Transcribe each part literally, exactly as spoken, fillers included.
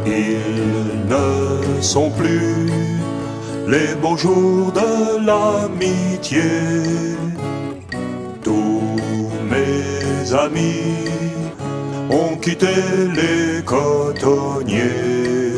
Ils ne sont plus les beaux jours de l'amitié. Tous mes amis ont quitté les cotonniers.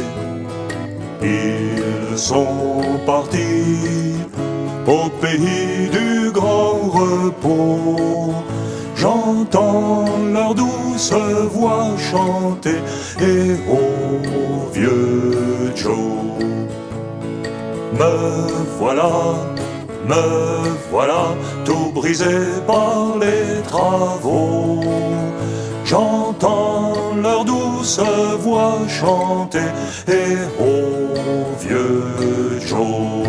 Ils sont partis au pays du grand repos. J'entends leur douce voix chanter et oh vieux Joe, me voilà, me voilà, tout brisé par les travaux. J'entends leur douce voix chanter et oh vieux Joe.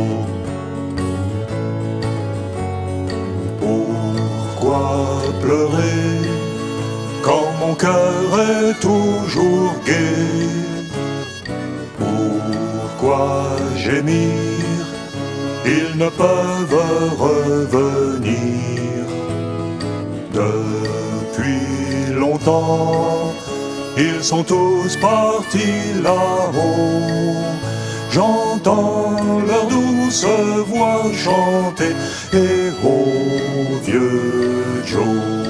Pourquoi pleurer quand mon cœur est toujours gai? Pourquoi gémir? Ils ne peuvent revenir. Depuis longtemps, ils sont tous partis là-haut. J'entends leur douce voix chanter et oh vieux Joe,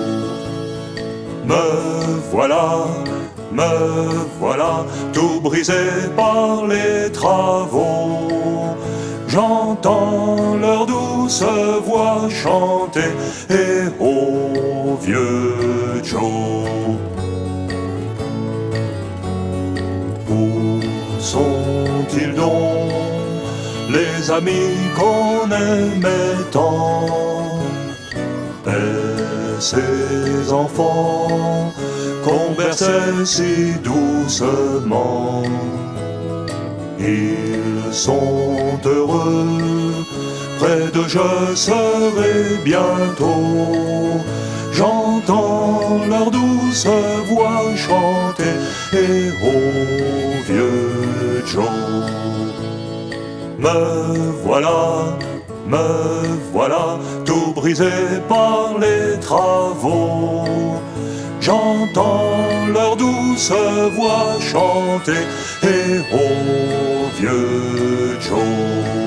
me voilà, me voilà, tout brisé par les travaux. J'entends leur douce voix chanter et oh vieux Joe. Où sont-ils donc, les amis qu'on aimait tant, et ces enfants qu'on berçait si doucement? Ils sont heureux, près d'eux je serai bientôt. J'entends leur douce voix chanter et oh vieux Joe, me voilà, me voilà, tout brisé par les travaux. J'entends leur douce voix chanter et oh vieux Joe.